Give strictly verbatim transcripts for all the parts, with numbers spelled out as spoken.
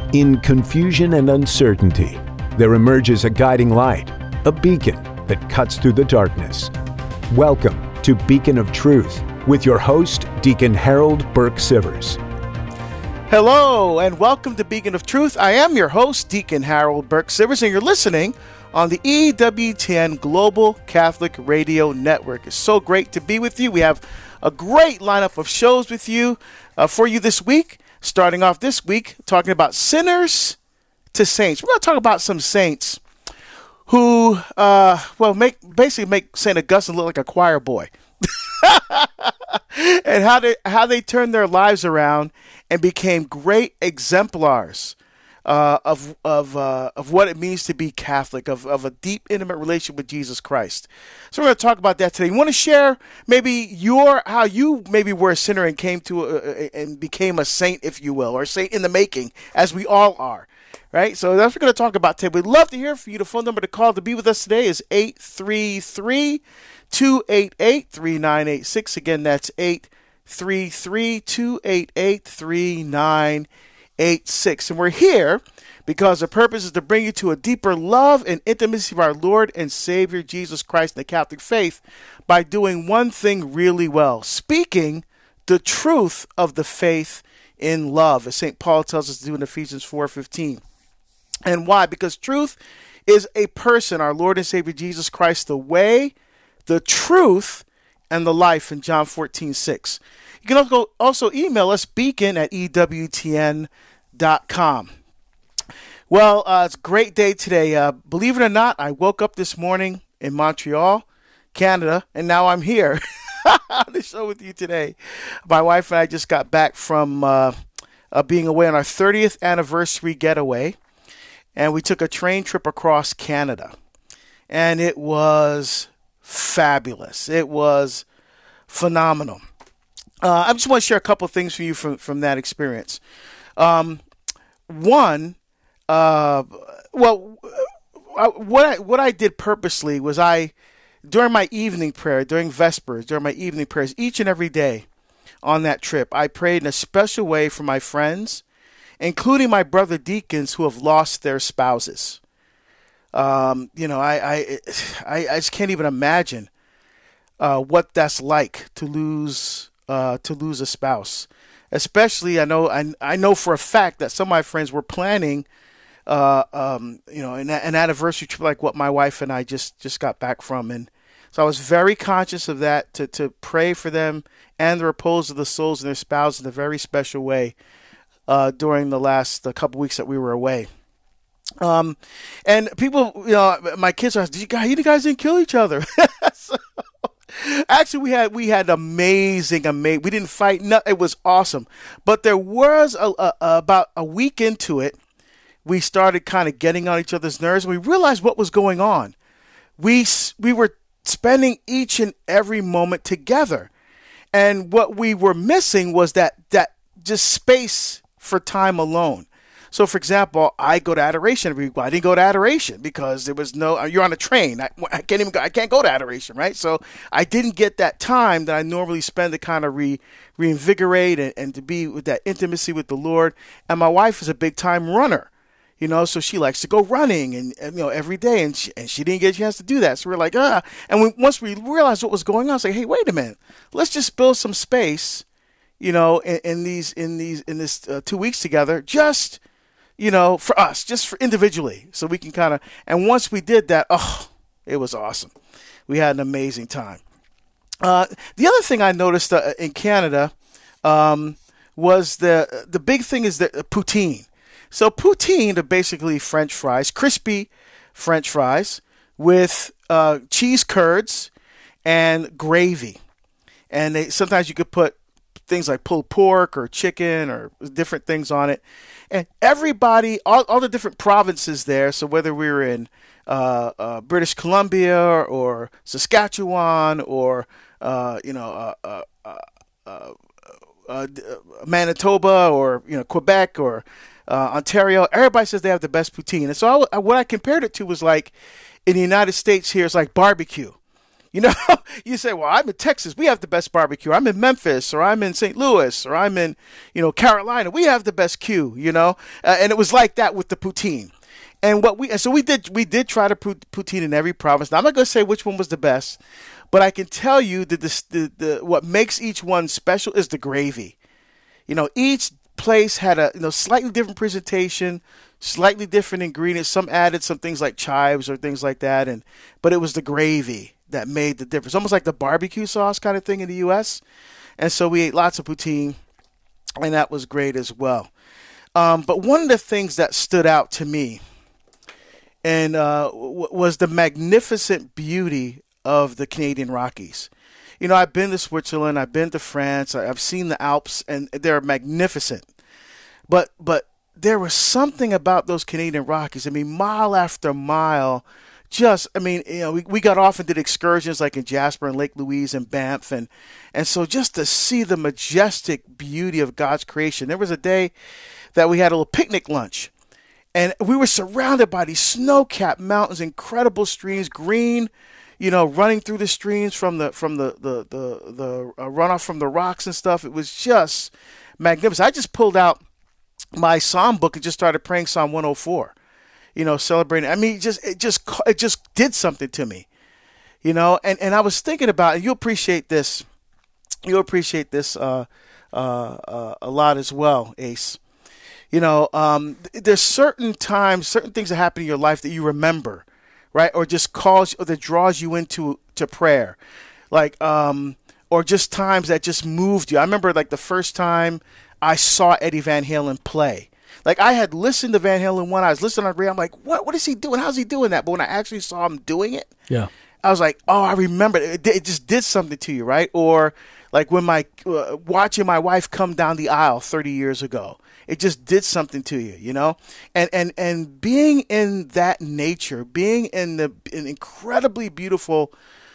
In confusion and uncertainty, there emerges a guiding light, a beacon that cuts through the darkness. Welcome to Beacon of Truth with your host, Deacon Harold Burke-Sivers. Hello, and welcome to Beacon of Truth. I am your host, Deacon Harold Burke-Sivers, and you're listening on the E W T N Global Catholic Radio Network. It's so great to be with you. We have a great lineup of shows with you uh, for you this week. Starting off this week, talking about sinners to saints. We're going to talk about some saints who, uh, well, make basically make Saint Augustine look like a choir boy, and how they how they turned their lives around and became great exemplars uh, of of uh, of what it means to be Catholic, of of a deep, intimate relationship with Jesus Christ. So we're going to talk about that today. You want to share maybe your how you maybe were a sinner and came to a, and became a saint, if you will, or a saint in the making, as we all are. Right? So that's what we're going to talk about today. We'd love to hear from you. The phone number to call to be with us today is eight three three, two eight eight, three nine eight six. Again, that's eight three three, two eight eight, three nine eight six. And we're here because the purpose is to bring you to a deeper love and intimacy of our Lord and Savior Jesus Christ and the Catholic faith by doing one thing really well, speaking the truth of the faith in love, as Saint Paul tells us to do in Ephesians four fifteen. And why? Because truth is a person, our Lord and Savior Jesus Christ, the way, the truth, and the life in John fourteen six. You can also, also email us, beacon at E W T N dot com. Well, uh, it's a great day today. Uh, believe it or not, I woke up this morning in Montreal, Canada, and now I'm here on the show with you today. My wife and I just got back from uh, uh, being away on our thirtieth anniversary getaway, and we took a train trip across Canada, and it was fabulous. It was phenomenal. Uh, I just want to share a couple of things for you from, from that experience. Um, one, uh, well, what I what I did purposely was I, during my evening prayer, during Vespers, during my evening prayers, each and every day on that trip, I prayed in a special way for my friends, including my brother deacons who have lost their spouses. Um, you know, I, I, I, I just can't even imagine uh, what that's like to lose uh, to lose a spouse. Especially, I know I, I know for a fact that some of my friends were planning, uh, um, you know, an, an anniversary trip like what my wife and I just, just got back from, and so I was very conscious of that to to pray for them and the repose of the souls of their spouses in a very special way uh, during the last uh, couple weeks that we were away. Um, and people, you know, my kids are, did you guys, you guys didn't kill each other. so, actually, we had, we had amazing, amazing, we didn't fight. No, it was awesome. But there was a, a, about a week into it, we started kind of getting on each other's nerves, and we realized what was going on. We, we were spending each and every moment together. And what we were missing was that, that just space for time alone. So, for example, I go to adoration every week. Well, I didn't go to adoration because there was no. You're on a train. I, I can't even go. I can't go to adoration, right? So I didn't get that time that I normally spend to kind of re reinvigorate and, and to be with that intimacy with the Lord. And my wife is a big time runner, you know, so she likes to go running and, and you know every day, and she, and she didn't get a chance to do that. So we're like, ah. And we, once we realized what was going on, I was like, hey, wait a minute, let's just build some space, you know, in, in these in these in this uh, two weeks together, just. You know, for us, just for individually, so we can kind of, and once we did that, oh, it was awesome. We had an amazing time. Uh, the other thing I noticed uh, in Canada um, was the the big thing is the uh, poutine. So poutine are basically French fries, crispy French fries with uh, cheese curds and gravy. And they, sometimes you could put things like pulled pork or chicken or different things on it. And everybody, all, all the different provinces there, so whether we were in uh, uh, British Columbia or, or Saskatchewan or, uh, you know, uh, uh, uh, uh, uh, Manitoba or, you know, Quebec or uh, Ontario, everybody says they have the best poutine. And so I, what I compared it to was like in the United States here, it's like barbecue. You know, you say, well, I'm in Texas. We have the best barbecue. I'm in Memphis, or I'm in Saint Louis, or I'm in, you know, Carolina. We have the best Q, you know. Uh, and it was like that with the poutine. And what we and so we did we did try to put poutine in every province. Now, I'm not going to say which one was the best, but I can tell you that this, the, the what makes each one special is the gravy. You know, each place had a you know slightly different presentation, slightly different ingredients. Some added some things like chives or things like that, and but it was the gravy that made the difference. Almost like the barbecue sauce kind of thing in the U S. And so we ate lots of poutine, and that was great as well. Um, but one of the things that stood out to me and uh, w- was the magnificent beauty of the Canadian Rockies. You know, I've been to Switzerland, I've been to France, I've seen the Alps, and they're magnificent. But but there was something about those Canadian Rockies. I mean, mile after mile, just, I mean, you know, we, we got off and did excursions like in Jasper and Lake Louise and Banff. And, and so just to see the majestic beauty of God's creation. There was a day that we had a little picnic lunch. And we were surrounded by these snow-capped mountains, incredible streams, green, you know, running through the streams from the from the the the, the uh, runoff from the rocks and stuff. It was just magnificent. I just pulled out my Psalm book and just started praying Psalm one oh four, you know, celebrating. I mean, it just it just it just did something to me, you know. And, and I was thinking about, and you appreciate this, you appreciate this uh, uh, uh, a lot as well, Ace. You know, um, there's certain times, certain things that happen in your life that you remember, right? Or just calls, or that draws you into to prayer, like, um, or just times that just moved you. I remember like the first time I saw Eddie Van Halen play. Like I had listened to Van Halen when I was listening on radio. I'm like, what? What is he doing? How's he doing that? But when I actually saw him doing it, yeah, I was like, oh, I remember it. It just did something to you, right? Or like when my uh, watching my wife come down the aisle thirty years ago. It just did something to you, you know, and and and being in that nature, being in the in incredibly beautiful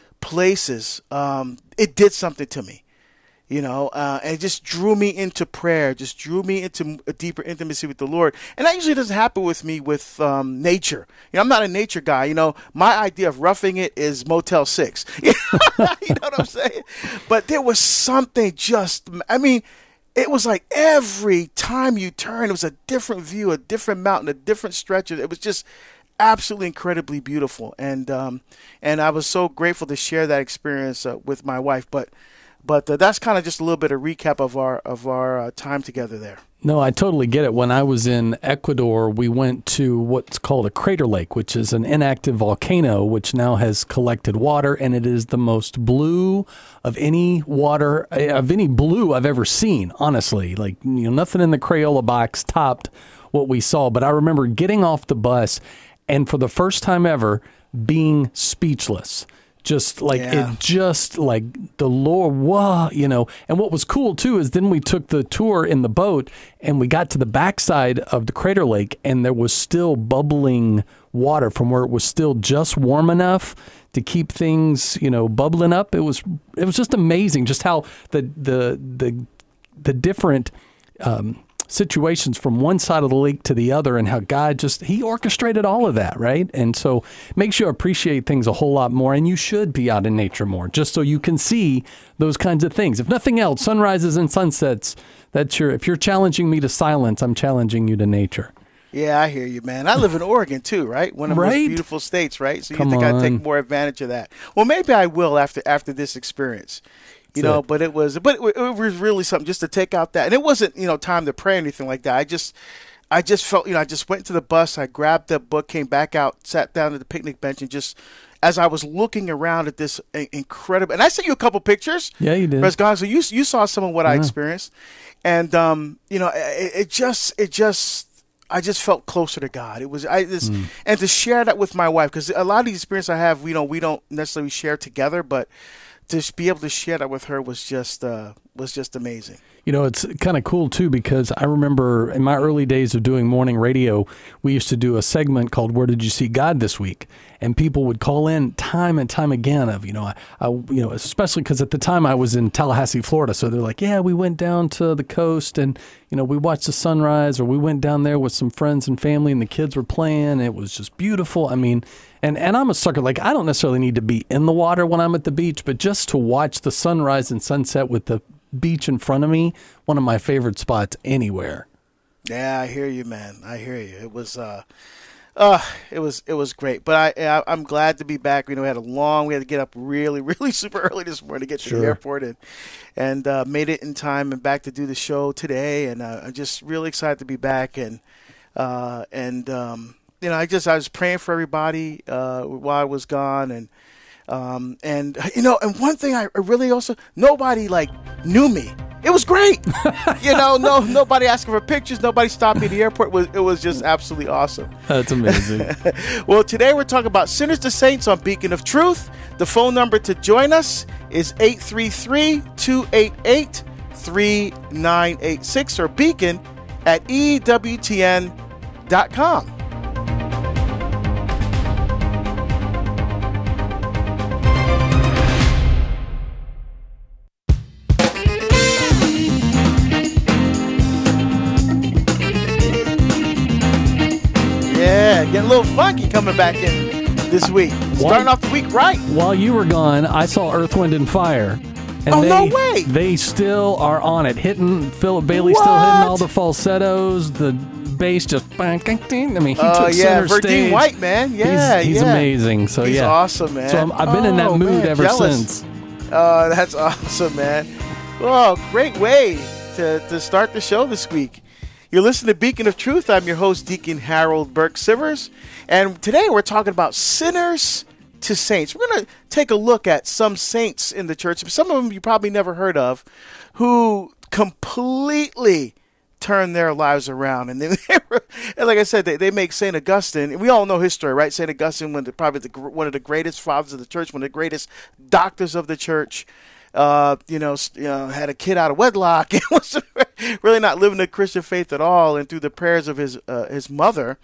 places, um, it did something to me, you know, uh, and it just drew me into prayer, just drew me into a deeper intimacy with the Lord. And that usually doesn't happen with me with um, nature. You know, I'm not a nature guy. You know, my idea of roughing it is Motel Six. You know what I'm saying? But there was something just, I mean. It was like every time you turn, it was a different view, a different mountain, a different stretch. It was just absolutely incredibly beautiful. And um, and I was so grateful to share that experience uh, with my wife. But but uh, that's kind of just a little bit of recap of our of our uh, time together there. No, I totally get it. When I was in Ecuador, we went to what's called a crater lake, which is an inactive volcano, which now has collected water, and it is the most blue of any water, of any blue I've ever seen, honestly. Like, you know, nothing in the Crayola box topped what we saw. But I remember getting off the bus and for the first time ever being speechless. Just like yeah. it just like the Lord, wow, you know. And what was cool, too, is then we took the tour in the boat and we got to the backside of the crater lake and there was still bubbling water from where it was still just warm enough to keep things, you know, bubbling up. It was it was just amazing just how the the the, the different um situations from one side of the lake to the other and how God just, he orchestrated all of that, right? And so it makes you appreciate things a whole lot more, and you should be out in nature more just so you can see those kinds of things. If nothing else, sunrises and sunsets, that's your, if you're challenging me to silence, I'm challenging you to nature. Yeah, I hear you, man. I live in Oregon too, right? One of the right? most beautiful states, right? So you Come think I'd on. take more advantage of that. Well, maybe I will after after this experience. You That's know, it. but it was, but it, it was really something just to take out that, and it wasn't, you know, time to pray or anything like that. I just, I just felt, you know, I just went to the bus, I grabbed the book, came back out, sat down at the picnic bench, and just, as I was looking around at this incredible, and I sent you a couple pictures. Yeah, you did. Brez Gonzo, so you you saw some of what I Yeah. experienced, and um, you know, it, it just, it just. I just felt closer to God. It was, I this, Mm. and to share that with my wife, because a lot of the experience I have, we don't, we don't necessarily share together, but to be able to share that with her was just, uh, was just amazing. You know, it's kind of cool, too, because I remember in my early days of doing morning radio, we used to do a segment called Where Did You See God This Week? And people would call in time and time again of, you know, I, I you know, especially because at the time I was in Tallahassee, Florida. So they're like, yeah, we went down to the coast and, you know, we watched the sunrise, or we went down there with some friends and family and the kids were playing. It was just beautiful. I mean, and, and I'm a sucker. Like, I don't necessarily need to be in the water when I'm at the beach, but just to watch the sunrise and sunset with the beach in front of me, one of my favorite spots anywhere. Yeah, I hear you, man. I hear you. It was, uh, uh, it was, it was great. But I, I, I'm glad to be back. You know, we had a long, we had to get up really, really super early this morning to get to Sure. the airport, and and uh, made it in time and back to do the show today. And uh, I'm just really excited to be back. And uh, and um, you know, I just I was praying for everybody uh, while I was gone, and. Um, and, you know, and one thing I really also, nobody like knew me. It was great. you know, no, nobody asking for pictures. Nobody stopped me at the airport. It was, it was just absolutely awesome. That's amazing. Well, today we're talking about Sinners to Saints on Beacon of Truth. The phone number to join us is eight three three, two eight eight, three nine eight six or beacon at E W T N dot com. Getting a little funky coming back in this week. Starting off the week right. While you were gone, I saw Earth, Wind, and Fire. And oh, they, no way. They still are on it. Hitting, Philip Bailey what? still hitting all the falsettos. The bass just, I mean, he uh, took yeah, center Verdine stage. White, man. Yeah, He's, he's yeah. amazing. So, he's yeah. awesome, man. So I'm, I've been oh, in that mood man, ever jealous. since. Oh, that's awesome, man. Well, great way to, to start the show this week. You're listening to Beacon of Truth. I'm your host, Deacon Harold Burke Sivers. And today we're talking about sinners to saints. We're going to take a look at some saints in the church, some of them you probably never heard of, who completely turned their lives around. And, then they were, and like I said, they, they make Saint Augustine, and we all know his story, right? Saint Augustine, one of the, probably the, one of the greatest fathers of the church, one of the greatest doctors of the church. Uh, you know, you know, had a kid out of wedlock and was really not living the Christian faith at all. And through the prayers of his uh, his mother,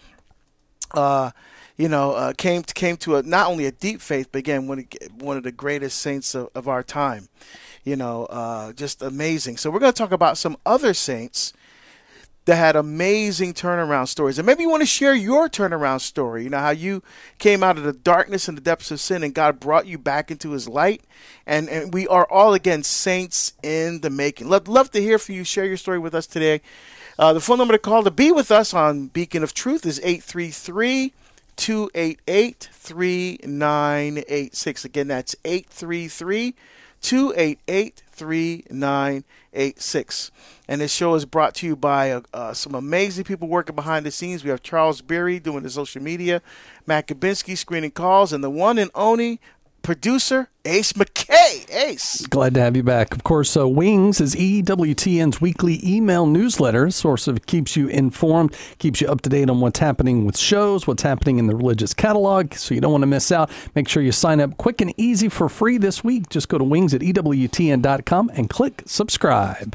uh, you know, uh, came to, came to a, not only a deep faith, but again, one of, one of the greatest saints of, of our time. You know, uh, just amazing. So we're going to talk about some other saints that had amazing turnaround stories. And maybe you want to share your turnaround story, you know, how you came out of the darkness and the depths of sin and God brought you back into his light. And, and we are all, again, saints in the making. Love, love to hear from you. Share your story with us today. Uh, the phone number to call to be with us on Beacon of Truth is eight three three, two eight eight, three nine eight six. Again, that's eight three three, two eight eight, three nine eight six. And this show is brought to you by uh, uh, some amazing people working behind the scenes. We have Charles Beery doing the social media, Matt Kabinski screening calls, and the one and only producer, Ace McKay. Ace. Glad to have you back. Of course, uh, Wings is E W T N's weekly email newsletter. Source of keeps you informed, keeps you up to date on what's happening with shows, what's happening in the religious catalog, so you don't want to miss out. Make sure you sign up quick and easy for free this week. Just go to wings at E W T N dot com and click subscribe.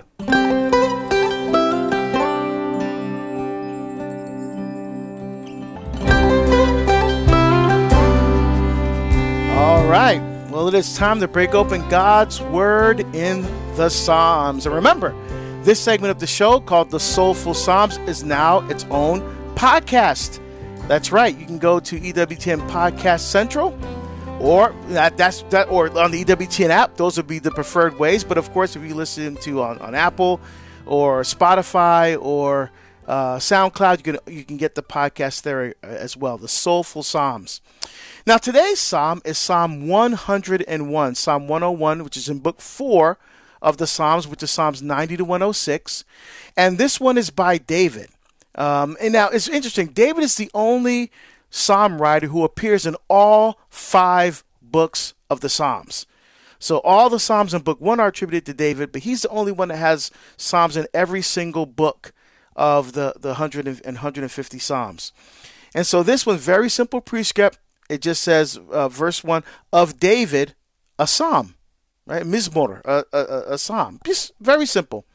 All right. Well, it is time to break open God's Word in the Psalms. And remember, this segment of the show called The Soulful Psalms is now its own podcast. That's right. You can go to E W T N Podcast Central, or that, that's that, or on the E W T N app. Those would be the preferred ways. But of course, if you listen to on, on Apple or Spotify or uh, SoundCloud, you can you can get the podcast there as well. The Soulful Psalms. Now, today's psalm is Psalm one hundred one, Psalm one oh one, which is in book four of the Psalms, which is Psalms ninety to one oh six. And this one is by David. Um, and now, it's interesting. David is the only psalm writer who appears in all five books of the Psalms. So all the Psalms in book one are attributed to David, but he's the only one that has Psalms in every single book of the, the one hundred and one hundred fifty Psalms. And so this one, very simple prescript. It just says, uh, verse one, of David, a psalm. right? Mizmor, a, a, a psalm. Just very simple.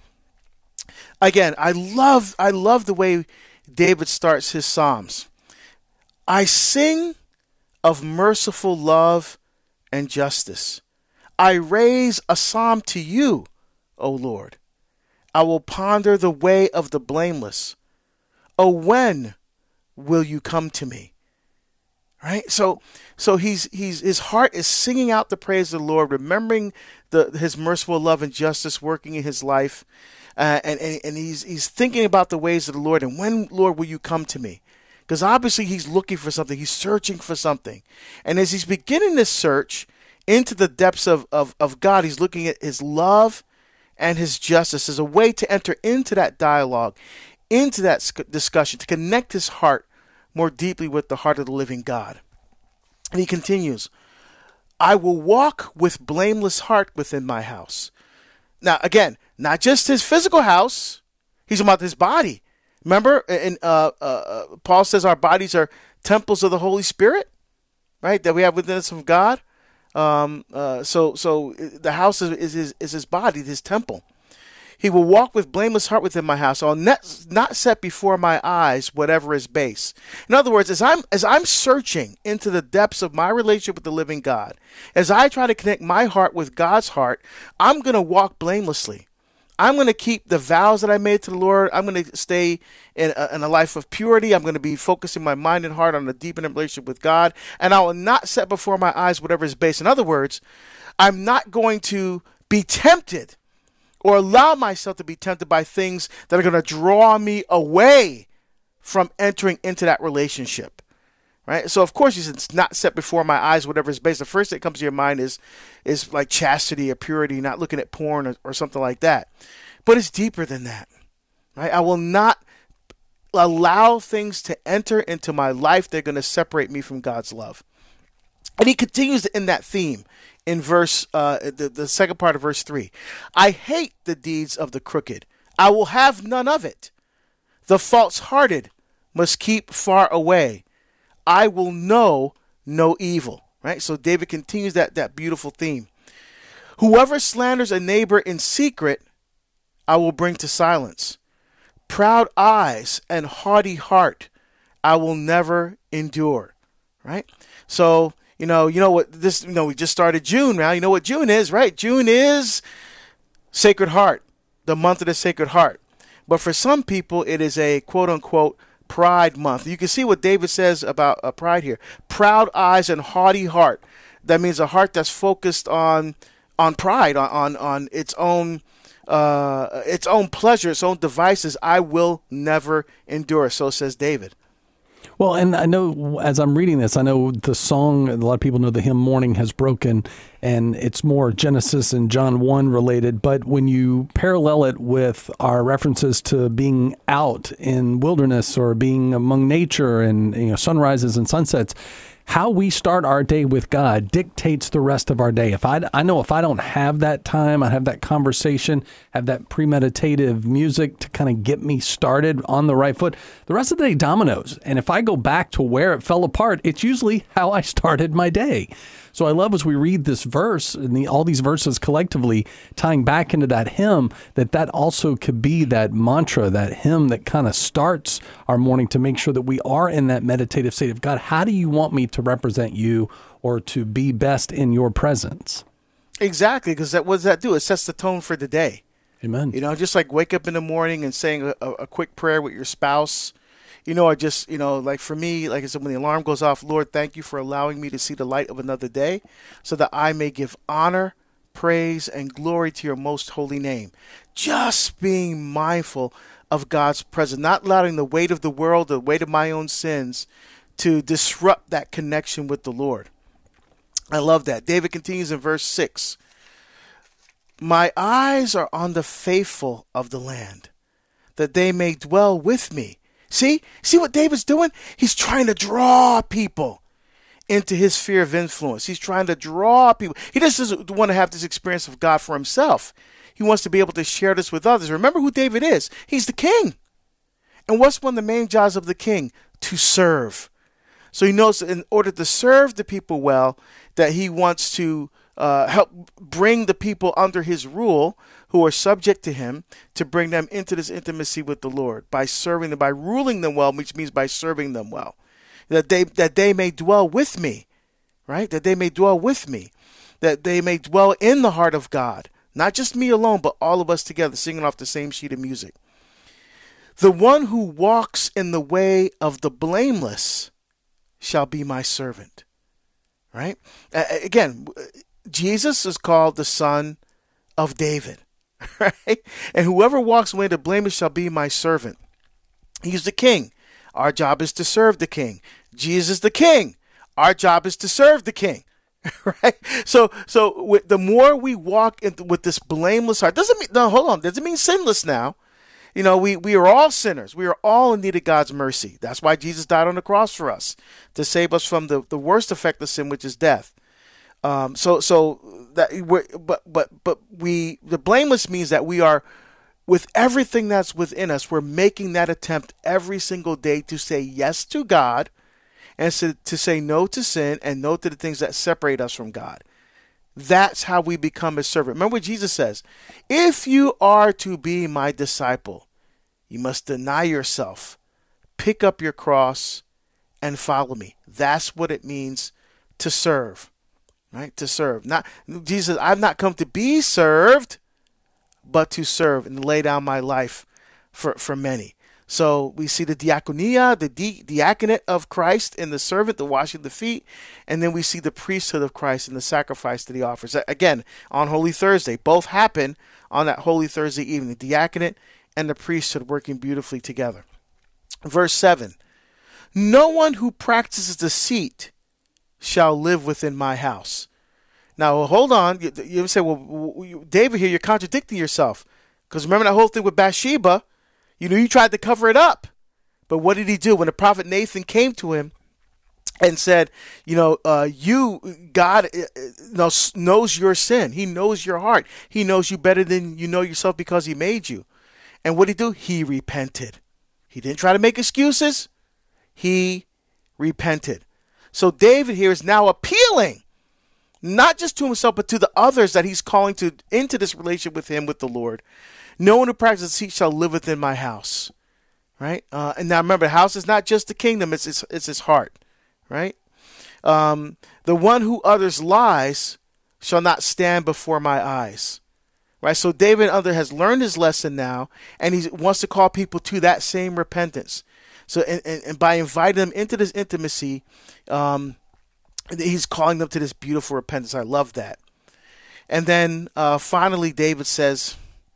Again, I love, I love the way David starts his psalms. I sing of merciful love and justice. I raise a psalm to you, O Lord. I will ponder the way of the blameless. Oh, when will you come to me? Right? So so he's he's his heart is singing out the praise of the Lord, remembering the his merciful love and justice working in his life. Uh, and, and and he's he's thinking about the ways of the Lord, and when, Lord, will you come to me? Because obviously he's looking for something. He's searching for something. And as he's beginning this search into the depths of, of, of God, he's looking at his love and his justice as a way to enter into that dialogue, into that discussion, to connect his heart more deeply with the heart of the living God. And he continues, I will walk with blameless heart within my house. Now, again, not just his physical house. He's about his body. Remember, in, uh, uh, Paul says our bodies are temples of the Holy Spirit, right, that we have within us from God. Um, uh, so so the house is, is, his, is his body, his temple. He will walk with blameless heart within my house. I'll not, not set before my eyes whatever is base. In other words, as I'm as I'm searching into the depths of my relationship with the living God, as I try to connect my heart with God's heart, I'm going to walk blamelessly. I'm going to keep the vows that I made to the Lord. I'm going to stay in a, in a life of purity. I'm going to be focusing my mind and heart on a deepening relationship with God. And I will not set before my eyes whatever is base. In other words, I'm not going to be tempted or allow myself to be tempted by things that are going to draw me away from entering into that relationship. Right? So, of course, he says it's not set before my eyes, whatever is based. The first thing that comes to your mind is is like chastity or purity, not looking at porn or, or something like that. But it's deeper than that. Right? I will not allow things to enter into my life that are going to separate me from God's love. And he continues in that theme in verse uh, the, the second part of verse three. I hate the deeds of the crooked. I will have none of it. The false-hearted must keep far away. I will know no evil. Right? So David continues that, that beautiful theme. Whoever slanders a neighbor in secret, I will bring to silence. Proud eyes and haughty heart, I will never endure. Right? So, you know, you know what this, you know, we just started June now. You know what June is, right? June is Sacred Heart, the month of the Sacred Heart. But for some people, it is a quote unquote Pride Month. You can see what David says about uh, pride here. Proud eyes and haughty heart. That means a heart that's focused on on pride, on on, on its own uh, its own pleasure, its own devices. I will never endure. So says David. Well, and I know as I'm reading this, I know the song, a lot of people know the hymn Morning Has Broken, and it's more Genesis and John one related. But when you parallel it with our references to being out in wilderness or being among nature and, you know, sunrises and sunsets, how we start our day with God dictates the rest of our day. If I, I know if I don't have that time, I have that conversation, have that premeditative music to kind of get me started on the right foot, the rest of the day dominoes. And if I go back to where it fell apart, it's usually how I started my day. So I love as we read this verse and the, all these verses collectively tying back into that hymn, that that also could be that mantra, that hymn that kind of starts our morning to make sure that we are in that meditative state of God. How do you want me to represent you or to be best in your presence? Exactly, because that what does that do? It sets the tone for the day. Amen. You know, just like wake up in the morning and saying a, a quick prayer with your spouse. You know, I just, you know, like for me, like I said, when the alarm goes off, Lord, thank you for allowing me to see the light of another day so that I may give honor, praise, and glory to your most holy name. Just being mindful of God's presence, not allowing the weight of the world, the weight of my own sins to disrupt that connection with the Lord. I love that. David continues in verse six. My eyes are on the faithful of the land, that they may dwell with me. See? See what David's doing? He's trying to draw people into his sphere of influence. He's trying to draw people. He just doesn't want to have this experience of God for himself. He wants to be able to share this with others. Remember who David is. He's the king. And what's one of the main jobs of the king? To serve. So he knows that in order to serve the people well, that he wants to uh, help bring the people under his rule who are subject to him, to bring them into this intimacy with the Lord by serving them, by ruling them well, which means by serving them well, that they that they may dwell with me, right? That they may dwell with me, that they may dwell in the heart of God, not just me alone, but all of us together singing off the same sheet of music. The one who walks in the way of the blameless shall be my servant, right? Uh, again, Jesus is called the Son of David. Right? And whoever walks away to blameless shall be my servant. He's the king. Our job is to serve the king. Jesus is the king. Our job is to serve the king. Right? So, so with, the more we walk in, with this blameless heart, doesn't mean, no, hold on, doesn't mean sinless now. You know, we, we are all sinners. We are all in need of God's mercy. That's why Jesus died on the cross for us, to save us from the, the worst effect of sin, which is death. Um, so, so that we're, but, but, but we, the blameless means that we are, with everything that's within us, we're making that attempt every single day to say yes to God and to, to say no to sin and no to the things that separate us from God. That's how we become a servant. Remember what Jesus says, if you are to be my disciple, you must deny yourself, pick up your cross and follow me. That's what it means to serve. Right, to serve. Not Jesus, I've not come to be served, but to serve and lay down my life for, for many. So we see the diaconia, the di- diaconate of Christ in the servant, the washing the feet, and then we see the priesthood of Christ in the sacrifice that he offers. Again, on Holy Thursday, both happen on that Holy Thursday evening, the diaconate and the priesthood working beautifully together. Verse seven, no one who practices deceit shall live within my house. Now, hold on. You, you say, well, David here, you're contradicting yourself. Because remember that whole thing with Bathsheba? You know, you tried to cover it up. But what did he do? When the prophet Nathan came to him and said, you know, uh, you, God knows, knows your sin. He knows your heart. He knows you better than you know yourself because he made you. And what did he do? He repented. He didn't try to make excuses. He repented. So David here is now appealing, not just to himself, but to the others that he's calling to into this relationship with him, with the Lord. No one who practices deceit shall live within my house. Right? Uh, and now remember, the house is not just the kingdom, it's, it's, it's his heart. Right? Um, the one who utters lies shall not stand before my eyes. Right? So David other has learned his lesson now, and he wants to call people to that same repentance. So, and, and, and by inviting them into this intimacy, um, he's calling them to this beautiful repentance. I love that. And then uh, finally, David says,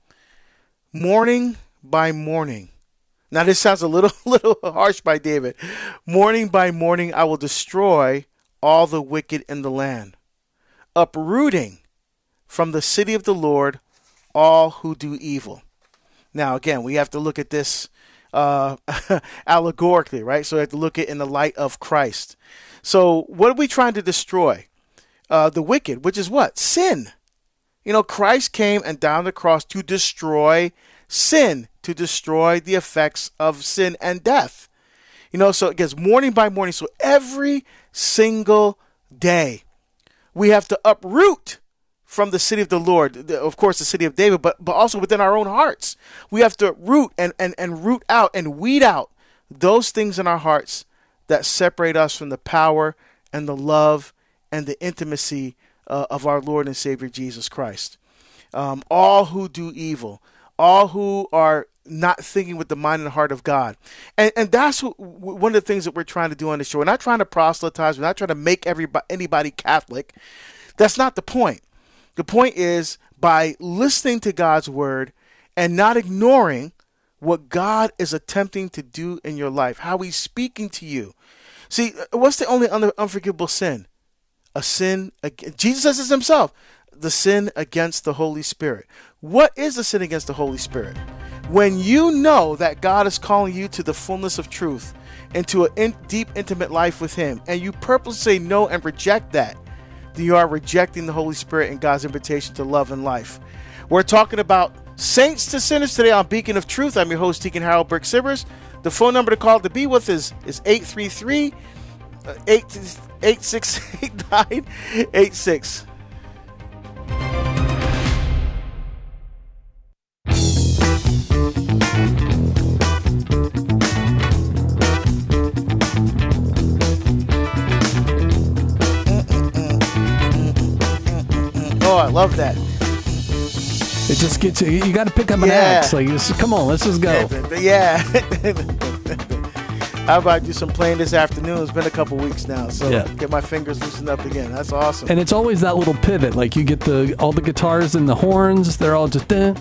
morning by morning. Now, this sounds a little, little harsh by David. Morning by morning, I will destroy all the wicked in the land, uprooting from the city of the Lord all who do evil. Now, again, we have to look at this Uh, allegorically, right? So we have to look at it in the light of Christ. So what are we trying to destroy? Uh, the wicked, which is what? Sin. You know, Christ came and died on the cross to destroy sin, to destroy the effects of sin and death. You know, so it gets morning by morning. So every single day we have to uproot from the city of the Lord, of course, the city of David, but, but also within our own hearts. We have to root and, and, and root out and weed out those things in our hearts that separate us from the power and the love and the intimacy uh, of our Lord and Savior Jesus Christ. Um, all who do evil, all who are not thinking with the mind and the heart of God. And and that's what, one of the things that we're trying to do on the show. We're not trying to proselytize. We're not trying to make everybody anybody Catholic. That's not the point. The point is, by listening to God's word and not ignoring what God is attempting to do in your life, how he's speaking to you. See, what's the only un- unforgivable sin? A sin, Jesus says this himself, the sin against the Holy Spirit. What is the sin against the Holy Spirit? When you know that God is calling you to the fullness of truth, into a in- deep, intimate life with him, and you purposely say no and reject that, then you are rejecting the Holy Spirit and God's invitation to love and life. We're talking about saints to sinners today on Beacon of Truth. I'm your host, Deacon Harold Burke-Sivers. The phone number to call to be with is, is eight three three, eight six eight nine eight six. love that. It just gets you. You got to pick up an Yeah. axe. Like, just, come on, let's just go. Yeah. How about I do some playing this afternoon? It's been a couple weeks now, so Yeah. get my fingers loosened up again. That's awesome. And it's always that little pivot. Like you get the all the guitars and the horns. They're all just eh,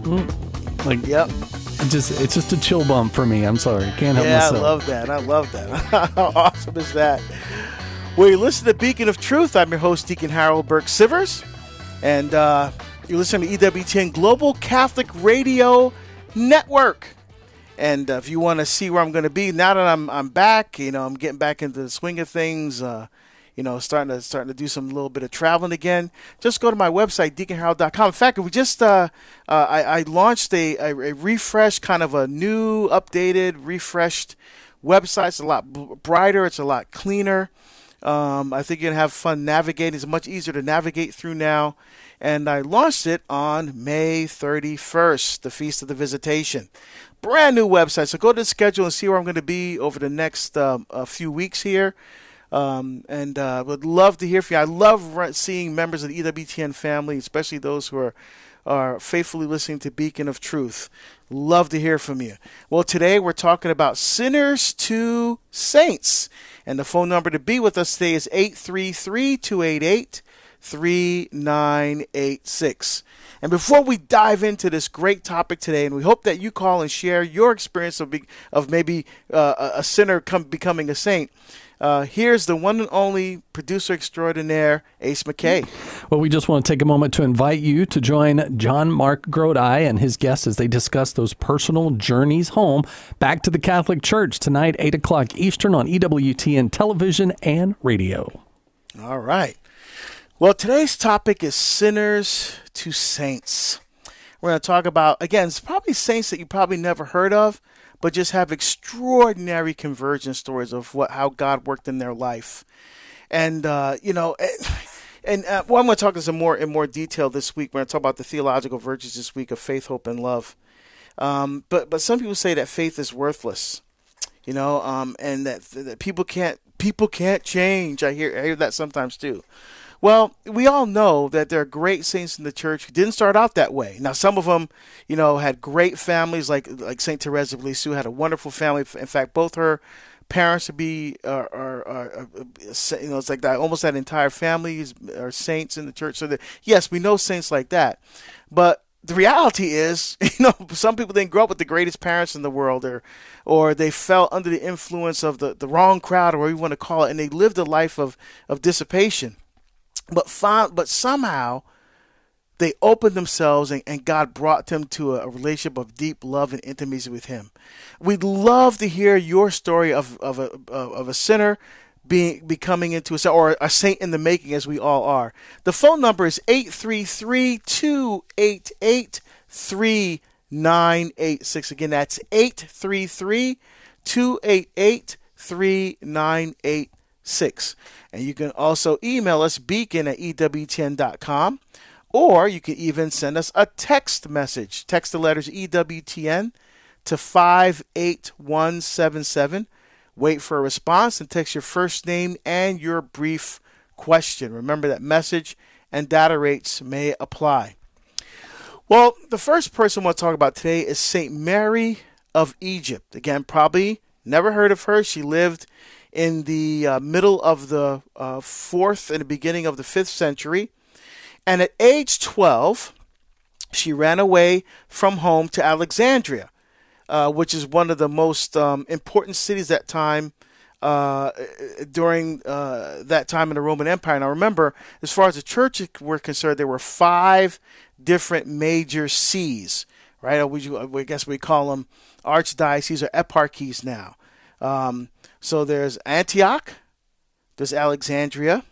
mm, like Yep. it just it's just a chill bump for me. I'm sorry, can't help Yeah, myself. I love that. I love that. How awesome is that? Well, you listen to Beacon of Truth. I'm your host, Deacon Harold Burke Sivers, and uh, you're listening to E W T N Global Catholic Radio Network. And uh, if you want to see where I'm going to be now that I'm I'm back, you know, I'm getting back into the swing of things. Uh, you know, starting to starting to do some little bit of traveling again. Just go to my website, deacon harold dot com. In fact, we just uh, uh, I, I launched a, a, a refresh, kind of a new, updated, refreshed website. It's a lot b- brighter. It's a lot cleaner. Um, I think you're going to have fun navigating. It's much easier to navigate through now. And I launched it on May thirty-first, the Feast of the Visitation. Brand new website. So go to the schedule and see where I'm going to be over the next um, a few weeks here. Um, and uh, would love to hear from you. I love re- seeing members of the E W T N family, especially those who are, are faithfully listening to Beacon of Truth. Love to hear from you. Well, today we're talking about sinners to saints. And the phone number to be with us today is eight three three, two eight eight, three nine eight six. And before we dive into this great topic today, and we hope that you call and share your experience of be, of maybe uh, a sinner come, becoming a saint, uh, here's the one and only producer extraordinaire, Ace McKay. Well, we just want to take a moment to invite you to join John Mark Grodi and his guests as they discuss those personal journeys home back to the Catholic Church tonight, eight o'clock Eastern on E W T N television and radio. All right. Well, today's topic is sinners to saints. We're going to talk about, again, it's probably saints that you probably never heard of, but just have extraordinary conversion stories of what how God worked in their life. And, uh, you know, and uh, well, I'm going to talk some more in more detail this week. We're going to talk about the theological virtues this week of faith, hope, and love. Um, but but some people say that faith is worthless, you know, um, and that, that people can't people can't change. I hear I hear that sometimes too. Well, we all know that there are great saints in the church who didn't start out that way. Now, some of them, you know, had great families, like like Saint Teresa of Lisieux had a wonderful family. In fact, both her parents would be, are, are, are, you know, it's like that. Almost that entire family is, are saints in the church. So that, yes, we know saints like that, but the reality is, you know, some people didn't grow up with the greatest parents in the world, or, or they fell under the influence of the, the wrong crowd, or whatever you want to call it, and they lived a life of of dissipation. But found, but somehow they opened themselves, and, and God brought them to a, a relationship of deep love and intimacy with Him. We'd love to hear your story of of a of a sinner being becoming into a or a saint in the making, as we all are. The phone number is eight three three, two eight eight, three nine eight six. Again, that's eight three three, two eight eight, three nine eight six. And you can also email us, beacon at E W T N dot com, or you can even send us a text message. Text the letters E W T N to five eight one seven seven. Wait for a response and text your first name and your brief question. Remember that message and data rates may apply. Well, the first person we'll talk about today is Saint Mary of Egypt. Again, probably never heard of her. She lived in the uh, middle of the uh, fourth and the beginning of the fifth century. And at age twelve, she ran away from home to Alexandria, uh, which is one of the most um, important cities at that time, uh, during uh, that time in the Roman Empire. Now remember, as far as the church were concerned, there were five different major sees, right? I guess we call them archdioceses or eparchies now. Um, so there's Antioch, there's Alexandria,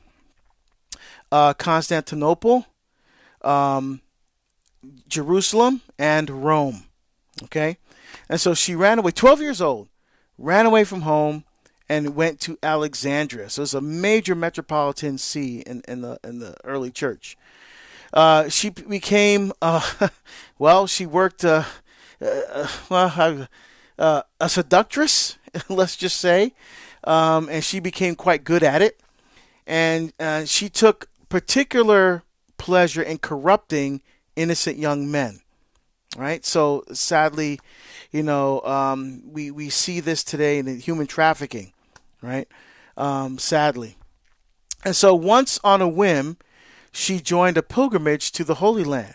uh, Constantinople, um, Jerusalem, and Rome. Okay, and so she ran away, twelve years old, ran away from home, and went to Alexandria. So it's a major metropolitan see in, in the in the early church. Uh, she became, uh, well, she worked, uh, uh, well, uh, a seductress, let's just say, um, and she became quite good at it. And uh, she took particular pleasure in corrupting innocent young men. Right? So sadly, you know, um, we, we see this today in human trafficking, right? Um, sadly. And so once on a whim, she joined a pilgrimage to the Holy Land.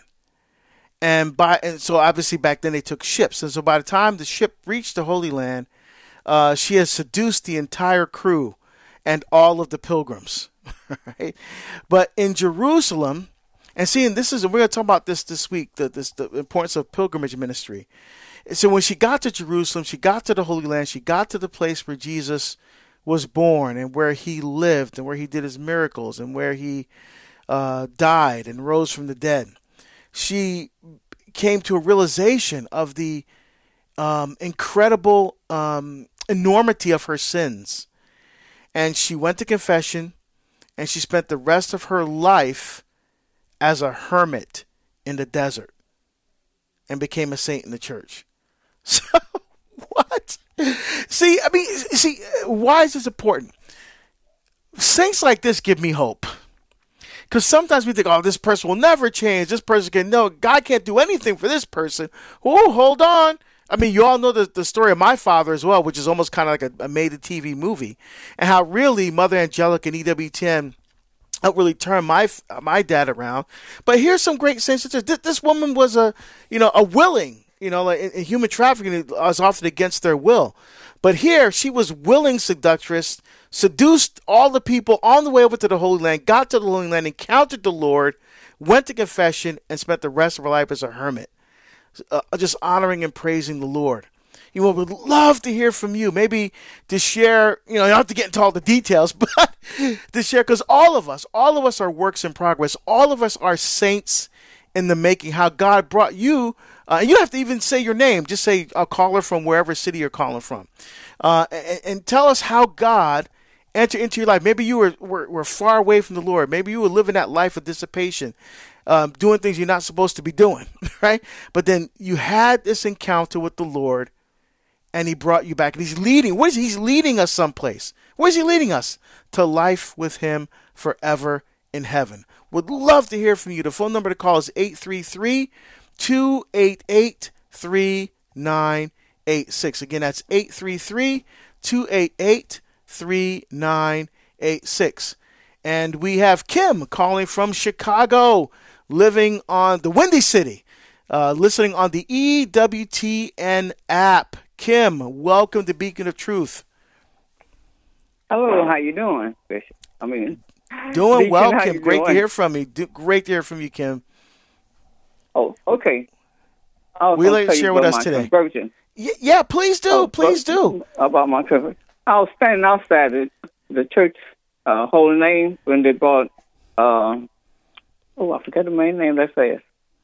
And by and so obviously back then they took ships. And so by the time the ship reached the Holy Land, uh, she has seduced the entire crew and all of the pilgrims. Right? But in Jerusalem, and seeing this is, we're going to talk about this this week, the, this, the importance of pilgrimage ministry. So when she got to Jerusalem, she got to the Holy Land, she got to the place where Jesus was born and where he lived and where he did his miracles and where he uh, died and rose from the dead. She came to a realization of the um, incredible um, enormity of her sins. And she went to confession, and she spent the rest of her life as a hermit in the desert and became a saint in the church. So, what? See, I mean, see, why is this important? Saints like this give me hope. Because sometimes we think, oh, this person will never change. This person can, no, God can't do anything for this person. Oh, hold on. I mean, you all know the, the story of my father as well, which is almost kind of like a, a made-to-T V movie. And how really Mother Angelica and E W ten helped really turn my my dad around. But here's some great saints. This, this woman was a, you know, a willing, you know, like in, in human trafficking is often against their will. But here, she was willing seductress, seduced all the people on the way over to the Holy Land, got to the Holy Land, encountered the Lord, went to confession, and spent the rest of her life as a hermit, uh, just honoring and praising the Lord. You know, would love to hear from you, maybe to share, you know, you don't have to get into all the details, but to share, because all of us, all of us are works in progress. All of us are saints in the making, how God brought you, uh, and you don't have to even say your name, just say a caller from wherever city you're calling from, uh, and, and tell us how God entered into your life. Maybe you were, were, were far away from the Lord. Maybe you were living that life of dissipation, um, doing things you're not supposed to be doing, right? But then you had this encounter with the Lord, and he brought you back. And he's leading. Where is he? He's leading us someplace. Where is he leading us? To life with him forever in heaven. Would love to hear from you. The phone number to call is eight three three, two eight eight, three nine eight six. Again, that's eight three three, two eight eight, three nine eight six. And we have Kim calling from Chicago, living on the Windy City, uh, listening on the E W T N app. Kim, welcome to Beacon of Truth. Hello, how you doing, Bishop? I mean, doing Deacon, well, Kim. Great doing? to hear from you. Do, great to hear from you, Kim. Oh, okay. I was Will you gonna like to tell you share with about us my today? conversion. Y- yeah, please do. Oh, please but- do. About my conversion. I was standing outside the, the church uh, Holy Name when they brought, uh, oh, I forgot the main name that fast.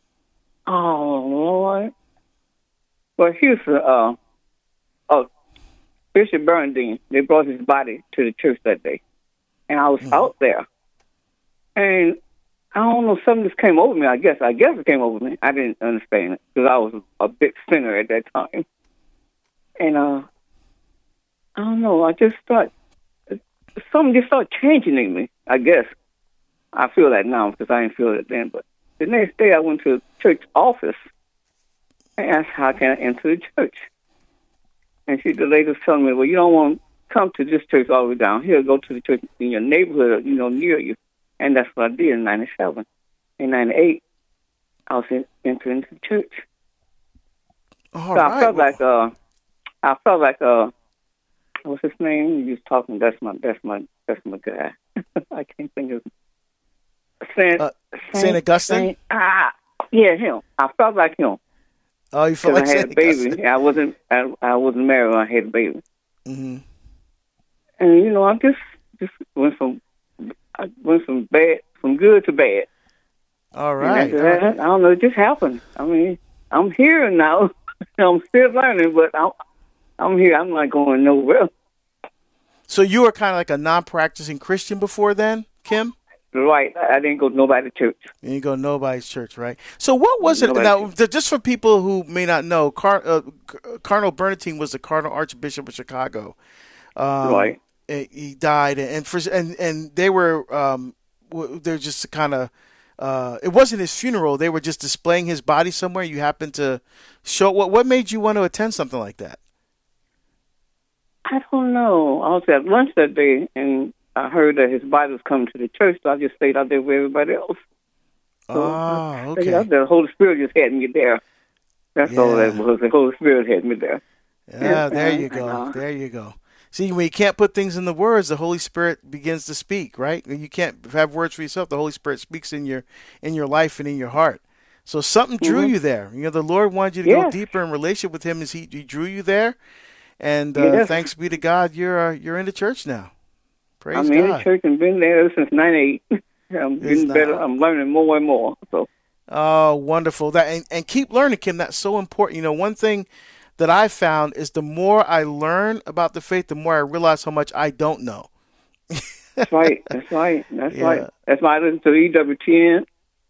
Oh, Lord. Well, here's the, uh, oh, Bishop Bernardine. They brought his body to the church that day. And I was mm-hmm. out there. And I don't know, something just came over me, I guess. I guess it came over me. I didn't understand it because I was a big sinner at that time. And uh, I don't know, I just thought, something just started changing in me, I guess. I feel that now because I didn't feel it then. But the next day I went to the church office and asked how can I enter the church. And she, the lady was telling me, well, you don't want to come to this church all the way down here. Go to the church in your neighborhood, you know, near you. And that's what I did in ninety-seven. In ninety-eight, I was in, entering the church. All so right. I felt like, uh, I felt like, uh, what's his name? He was talking. That's my, that's my, that's my guy. I can't think of Saint, uh, Saint Augustine. Saint, ah, yeah, him. I felt like him. Oh, you felt like I had Saint a baby. Augustine. I wasn't, I, I wasn't married when I had a baby. Mm-hmm. And you know, I just, just went from. I went from bad, from good to bad. All right. All right. I don't know. It just happened. I mean, I'm here now. I'm still learning, but I'm, I'm here. I'm not going nowhere. So you were kind of like a non-practicing Christian before then, Kim? Right. I didn't go to nobody's church. You didn't go to nobody's church, right? So what was it? Nobody's Now, church. just for people who may not know, Car, uh, Cardinal Bernardine was the Cardinal Archbishop of Chicago. Um, right. He died, and for and and they were um, they're just kind of uh, it wasn't his funeral. They were just displaying his body somewhere. You happened to show. What what made you want to attend something like that? I don't know. I was at lunch that day, and I heard that his body was coming to the church, so I just stayed out there with everybody else. So oh, okay. The Holy Spirit just had me there. That's yeah. all that was. The Holy Spirit had me there. Yeah, and, there you and, go. uh, there you go. See, when you can't put things in the words, the Holy Spirit begins to speak, right? You can't have words for yourself. The Holy Spirit speaks in your in your life and in your heart. So something drew mm-hmm. you there. You know, the Lord wanted you to yes. go deeper in relationship with Him as He, he drew you there. And uh, yes. thanks be to God, you're uh, you're in the church now. Praise I'm God. in the church and been there since ninety-eight. I'm getting not, better. I'm learning more and more. So. Oh, wonderful! That and, and keep learning, Kim. That's so important. You know, one thing that I found is the more I learn about the faith, the more I realize how much I don't know. That's right. That's right. That's Yeah. right. That's why I listen to E W T N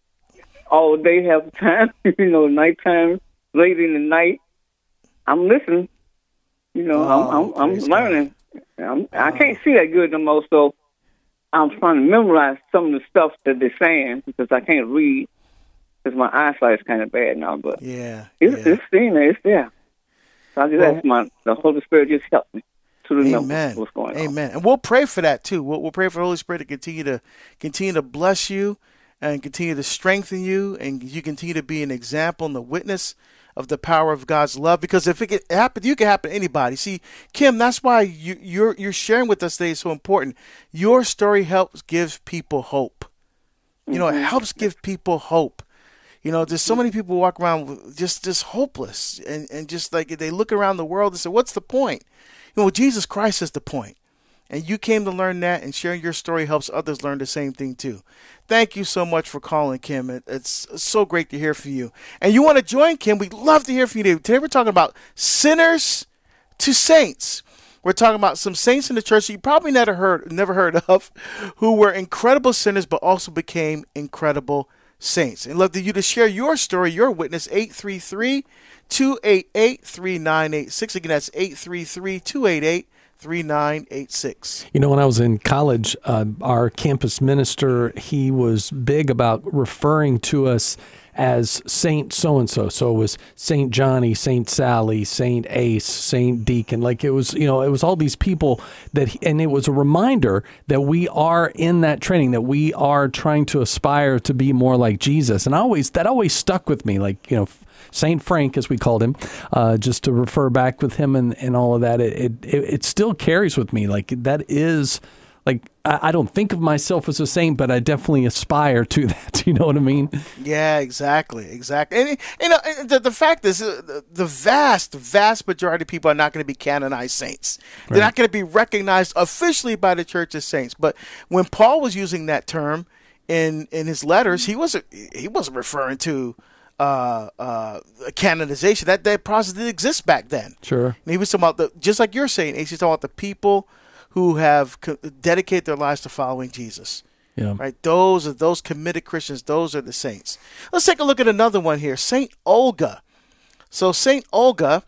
all day, half the time. You know, nighttime, late in the night. I'm listening. You know, Oh, I'm I'm, I'm praise learning. I'm, I Oh. can't see that good no more, so I'm trying to memorize some of the stuff that they're saying because I can't read because my eyesight is kind of bad now. But Yeah, it's yeah. it's in there. It's there. So I just Well, ask my the Holy Spirit just help me to remember Amen. what's going on. Amen. And we'll pray for that too. We'll, we'll pray for the Holy Spirit to continue to continue to bless you and continue to strengthen you, and you continue to be an example and the witness of the power of God's love. Because if it can happen, you can happen to anybody. See, Kim, that's why you, you're you're sharing with us today is so important. Your story helps give people hope. You know, Mm-hmm. it helps give people hope. You know, there's so many people walk around just just hopeless and, and just like they look around the world and say, what's the point? You know, Jesus Christ is the point. And you came to learn that, and sharing your story helps others learn the same thing too. Thank you so much for calling, Kim. It, it's so great to hear from you. And you want to join Kim, we'd love to hear from you today. Today we're talking about sinners to saints. We're talking about some saints in the church that you probably never heard, never heard of, who were incredible sinners but also became incredible saints. And love you to share your story, your witness, eight three three, two eight eight, three nine eight six. Again, that's eight three three, two eight eight, three nine eight six. You know, when I was in college, uh, our campus minister, he was big about referring to us as Saint so-and-so. So it was Saint Johnny, Saint Sally, Saint Ace, Saint Deacon. Like it was, you know, it was all these people that, he, and it was a reminder that we are in that training, that we are trying to aspire to be more like Jesus. And I always, that always stuck with me, like, you know, Saint Frank, as we called him, uh, just to refer back with him and, and all of that. It, it, it still carries with me. Like that is like, I, I don't think of myself as a saint, but I definitely aspire to that. You know what I mean? Yeah, exactly, exactly. And you know, the, the fact is, uh, the, the vast, vast majority of people are not going to be canonized saints. They're Right. not going to be recognized officially by the church as saints. But when Paul was using that term in in his letters, he wasn't he wasn't referring to uh, uh, canonization. That that process didn't exist back then. Sure. And he was talking about the, just like you're saying, he's talking about the people who have co- dedicated their lives to following Jesus. Yeah. Right, those are those committed Christians. Those are the saints. Let's take a look at another one here, Saint Olga. So Saint Olga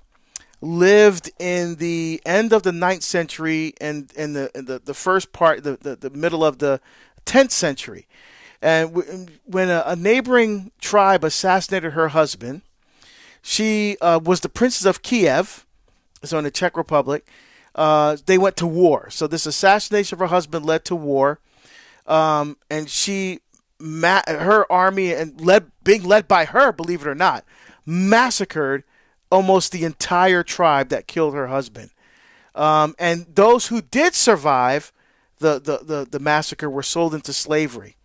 lived in the end of the ninth century and in the in the, the first part, the, the the middle of the tenth century. And w- when a, a neighboring tribe assassinated her husband, she uh, was the princess of Kiev, so in the Czech Republic. Uh, they went to war. So this assassination of her husband led to war. Um, and she, ma- her army, and led being led by her, believe it or not, massacred almost the entire tribe that killed her husband. Um, and those who did survive the, the, the, the massacre were sold into slavery.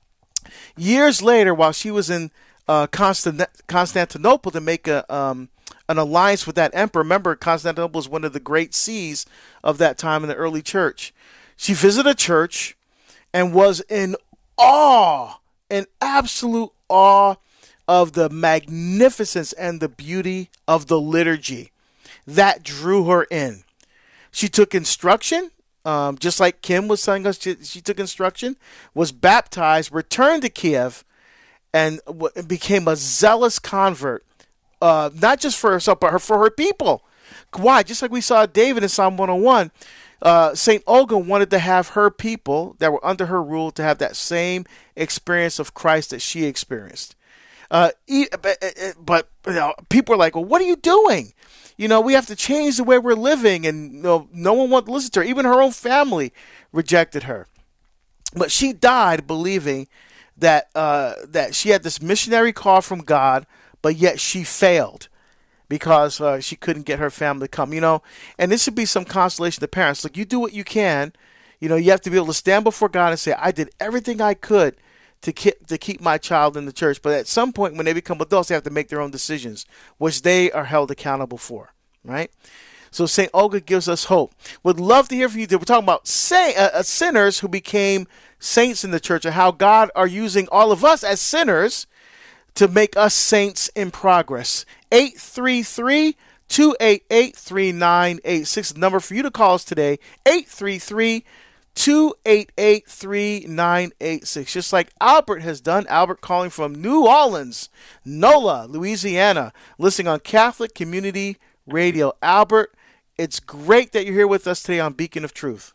Years later, while she was in uh, Constant- Constantinople to make a um, an alliance with that emperor, remember Constantinople was one of the great sees of that time in the early church. She visited a church and was in awe, in absolute awe of the magnificence and the beauty of the liturgy. That drew her in. She took instruction, um, just like Kim was telling us, she, she took instruction, was baptized, returned to Kiev, and w- became a zealous convert, uh, not just for herself, but her, for her people. Why? Just like we saw David in Psalm one oh one, uh, Saint Olga wanted to have her people that were under her rule to have that same experience of Christ that she experienced. Uh, but but you know, people are like, well, what are you doing? You know, we have to change the way we're living. And you know, no one wanted to listen to her. Even her own family rejected her. But she died believing that uh, that she had this missionary call from God, but yet she failed because uh, she couldn't get her family to come. You know, and this should be some consolation to parents. Like, you do what you can. You know, you have to be able to stand before God and say, I did everything I could to keep, to keep my child in the church. But at some point when they become adults, they have to make their own decisions, which they are held accountable for, right? So Saint Olga gives us hope. Would love to hear from you. We're talking about say, uh, sinners who became saints in the church, and how God are using all of us as sinners to make us saints in progress. eight three three, two eight eight, three nine eight six. The number for you to call us today, eight three three, two eight eight, three nine eight six. Just like Albert has done. Albert calling from New Orleans, NOLA, Louisiana, listening on Catholic Community Radio. Albert, it's great that you're here with us today on Beacon of Truth.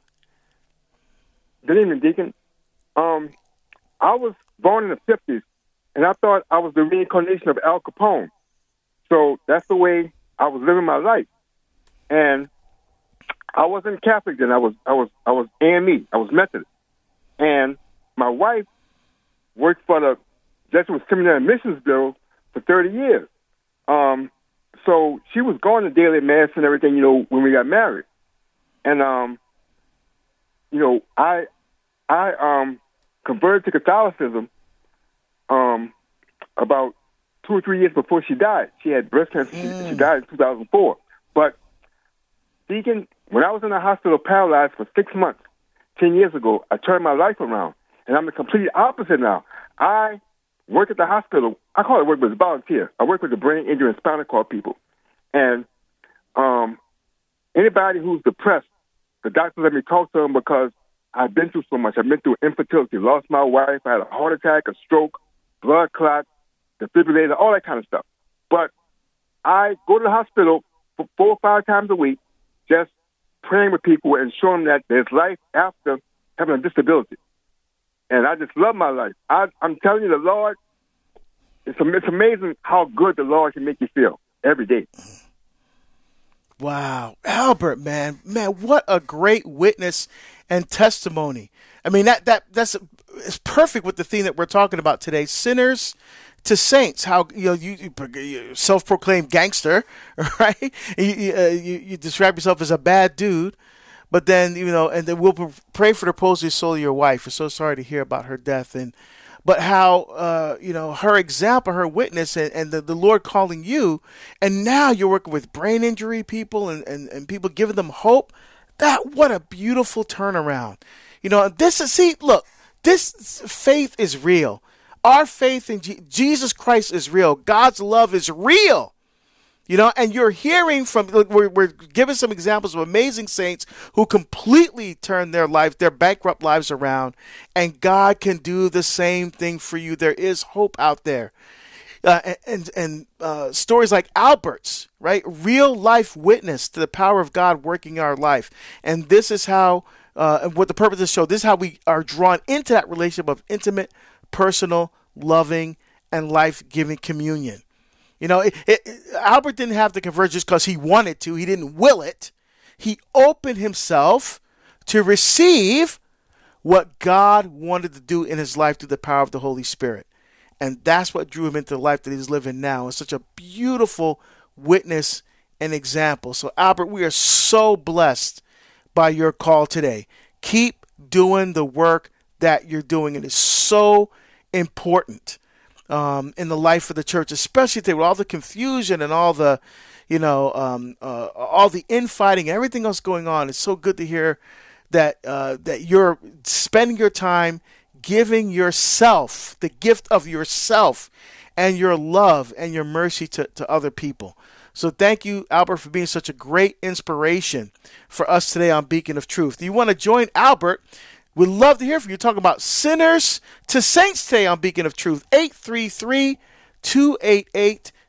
Good evening, Deacon. Um, I was born in the fifties, and I thought I was the reincarnation of Al Capone. So that's the way I was living my life. And I wasn't Catholic then. I was I was I was A M E. I was Methodist. And my wife worked for the Jesuit Seminary Missions Bureau for thirty years. Um, so she was going to daily mass and everything, you know, when we got married. And um, you know, I I um converted to Catholicism um about two or three years before she died. She had breast cancer. Mm. She, she died in two thousand four. But Deacon, when I was in the hospital paralyzed for six months, ten years ago, I turned my life around, and I'm the complete opposite now. I work at the hospital. I call it work with volunteer. I work with the brain injury and spinal cord people. And um, anybody who's depressed, the doctors let me talk to them because I've been through so much. I've been through infertility, lost my wife, I had a heart attack, a stroke, blood clot, defibrillator, all that kind of stuff. But I go to the hospital for four or five times a week, just praying with people and showing them that there's life after having a disability. And I just love my life. I, I'm telling you, the Lord, it's, it's amazing how good the Lord can make you feel every day. Wow. Albert, man, man, what a great witness and testimony. I mean, that, that, that's, it's perfect with the theme that we're talking about today. Sinners to saints, how you know you, you self-proclaimed gangster, right? You, you, uh, you, you describe yourself as a bad dude, but then you know, and then we'll pray for the repository soul of your wife. We're so sorry to hear about her death, and but how uh, you know her example, her witness, and, and the, the Lord calling you, and now you're working with brain injury people and, and, and people giving them hope. That what a beautiful turnaround. You know, this is see, look, this faith is real. Our faith in G- Jesus Christ is real. God's love is real. You know, and you're hearing from, we're, we're giving some examples of amazing saints who completely turned their life, their bankrupt lives around, and God can do the same thing for you. There is hope out there. Uh, and and, and uh, stories like Albert's, right? Real life witness to the power of God working in our life. And this is how, uh, and what the purpose of the show, this is how we are drawn into that relationship of intimate, personal, loving, and life-giving communion. You know, it, it, Albert didn't have to convert just because he wanted to. He didn't will it. He opened himself to receive what God wanted to do in his life through the power of the Holy Spirit. And that's what drew him into the life that he's living now. It's such a beautiful witness and example. So, Albert, we are so blessed by your call today. Keep doing the work that you're doing. It is so important um, in the life of the church, especially today with all the confusion and all the, you know, um, uh, all the infighting, everything else going on. It's so good to hear that uh, that you're spending your time giving yourself, the gift of yourself and your love and your mercy to, to other people. So thank you, Albert, for being such a great inspiration for us today on Beacon of Truth. Do you want to join Albert? We'd love to hear from you. Talking about sinners to saints today on Beacon of Truth. eight three three, two eight eight,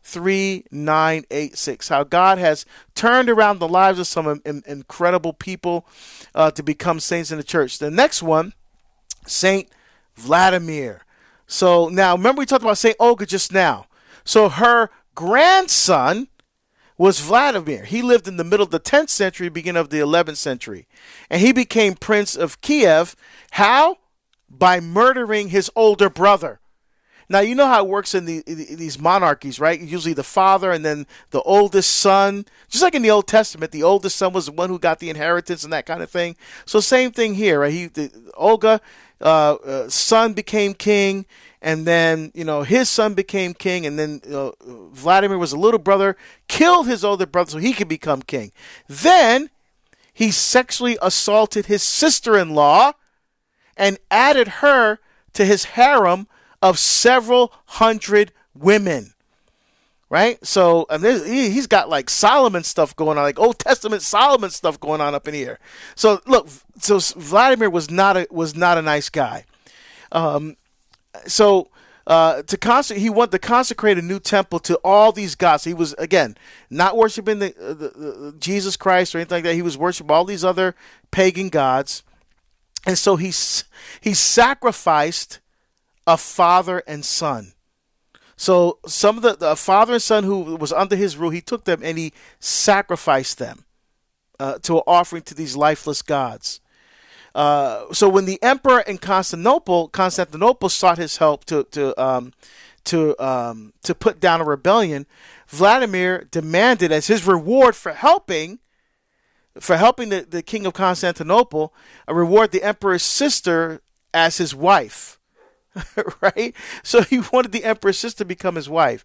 three nine eight six. How God has turned around the lives of some in, incredible people uh, to become saints in the church. The next one, Saint Vladimir. So now, remember we talked about Saint Olga just now. So her grandson was Vladimir. He lived in the middle of the tenth century, beginning of the eleventh century. And he became Prince of Kiev. How? By murdering his older brother. Now, you know how it works in, the, in these monarchies, right? Usually the father and then the oldest son. Just like in the Old Testament, the oldest son was the one who got the inheritance and that kind of thing. So same thing here, right? He, the, Olga, uh, uh, son became king, and then, you know, his son became king, and then uh, Vladimir was a little brother, killed his older brother so he could become king. Then he sexually assaulted his sister-in-law and added her to his harem of several hundred women, right? So and he's got like Solomon stuff going on, like Old Testament Solomon stuff going on up in here. So look, so Vladimir was not a was not a nice guy. Um, so uh, to consec- he wanted to consecrate a new temple to all these gods. He was again not worshiping the, the, the Jesus Christ or anything like that. He was worshiping all these other pagan gods, and so he he sacrificed a father and son. So some of the, the father and son who was under his rule, he took them and he sacrificed them uh, to an offering to these lifeless gods. Uh, so when the emperor in Constantinople, Constantinople sought his help to to um, to um, to put down a rebellion, Vladimir demanded as his reward for helping for helping the, the king of Constantinople, a reward the emperor's sister as his wife. Right? So he wanted the emperor's sister to become his wife.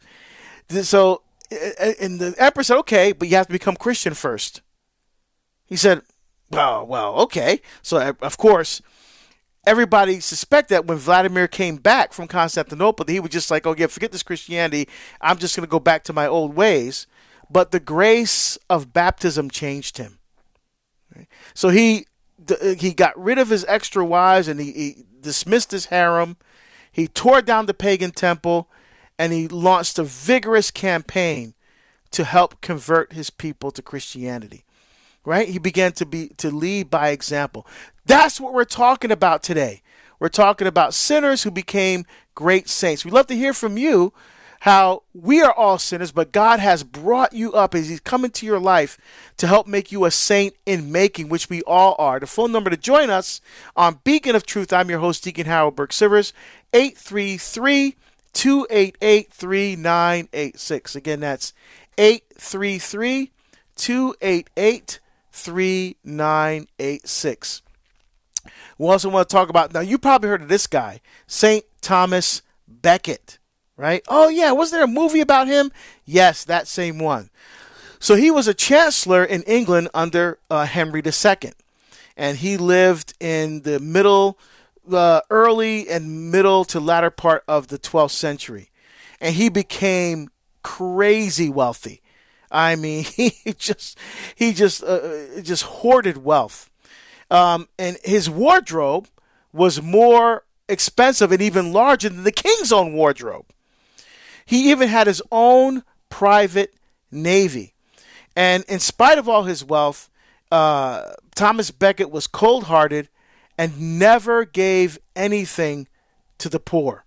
So, and the emperor said, okay, but you have to become Christian first. He said, well, well, okay. So, of course, everybody suspected that when Vladimir came back from Constantinople, that he was just like, oh, yeah, forget this Christianity. I'm just going to go back to my old ways. But the grace of baptism changed him. Right? So he he got rid of his extra wives and he, he dismissed his harem. He tore down the pagan temple, and he launched a vigorous campaign to help convert his people to Christianity. Right? He began to be to lead by example. That's what we're talking about today. We're talking about sinners who became great saints. We'd love to hear from you how we are all sinners, but God has brought you up as He's come into your life to help make you a saint in making, which we all are. The phone number to join us on Beacon of Truth, I'm your host, Deacon Harold Burke-Sivers, eight three three, two eight eight, three nine eight six. Again, that's eight three three, two eight eight, three nine eight six. We also want to talk about, now you probably heard of this guy, Saint Thomas Becket. Right? Oh, yeah. Wasn't there a movie about him? Yes, that same one. So he was a chancellor in England under uh, Henry the Second. And he lived in the middle, uh, early and middle to latter part of the twelfth century. And he became crazy wealthy. I mean, he just he just uh, just hoarded wealth. Um, and his wardrobe was more expensive and even larger than the king's own wardrobe. He even had his own private navy. And in spite of all his wealth, uh, Thomas Becket was cold-hearted and never gave anything to the poor.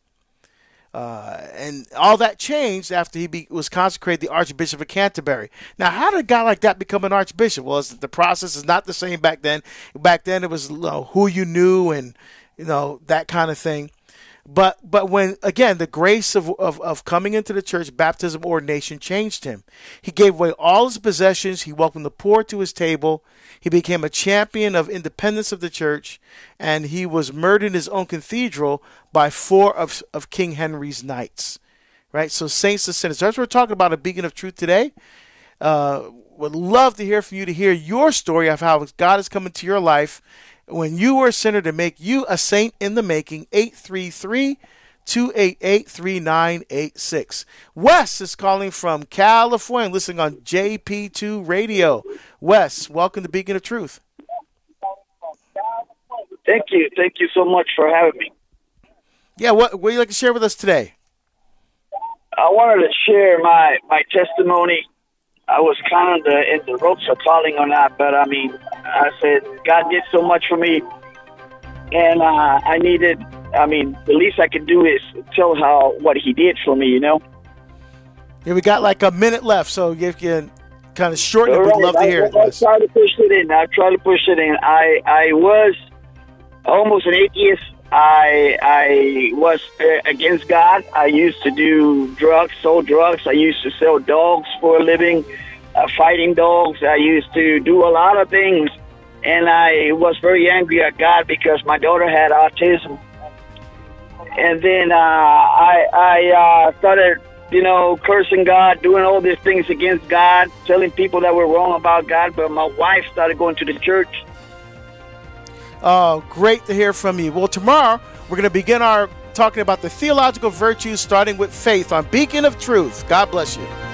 Uh, and all that changed after he be, was consecrated the Archbishop of Canterbury. Now, how did a guy like that become an archbishop? Well, the process is not the same back then. Back then, it was you know, who you knew and you know that kind of thing. But but when, again, the grace of, of, of coming into the church, baptism, ordination changed him. He gave away all his possessions. He welcomed the poor to his table. He became a champion of independence of the church. And he was murdered in his own cathedral by four of, of King Henry's knights. Right? So saints and sinners. That's what we're talking about, a Beacon of Truth today. Uh, would love to hear from you, to hear your story of how God has come into your life when you were a sinner to make you a saint in the making. Eight three three, two eight eight, three nine eight six. Wes is calling from California, listening on J P two Radio. Wes, welcome to Beacon of Truth. Thank you. Thank you so much for having me. Yeah, what what would you like to share with us today? I wanted to share my, my testimony. I was kind of the, in the ropes of calling on that, but I mean, I said, God did so much for me, and uh, I needed, I mean, the least I could do is tell how, what he did for me, you know? Yeah, we got like a minute left, so if you can kind of shorten it, we'd love to hear it. I try to push it in. I try to push it in. I, I was almost an atheist. I I was uh, against God. I used to do drugs, sold drugs. I used to sell dogs for a living, uh, fighting dogs. I used to do a lot of things, and I was very angry at God because my daughter had autism. And then uh, I I uh, started, you know, cursing God, doing all these things against God, telling people that were wrong about God. But my wife started going to the church. Oh, great to hear from you. Well, tomorrow we're going to begin our talking about the theological virtues, starting with faith on Beacon of Truth. God bless you.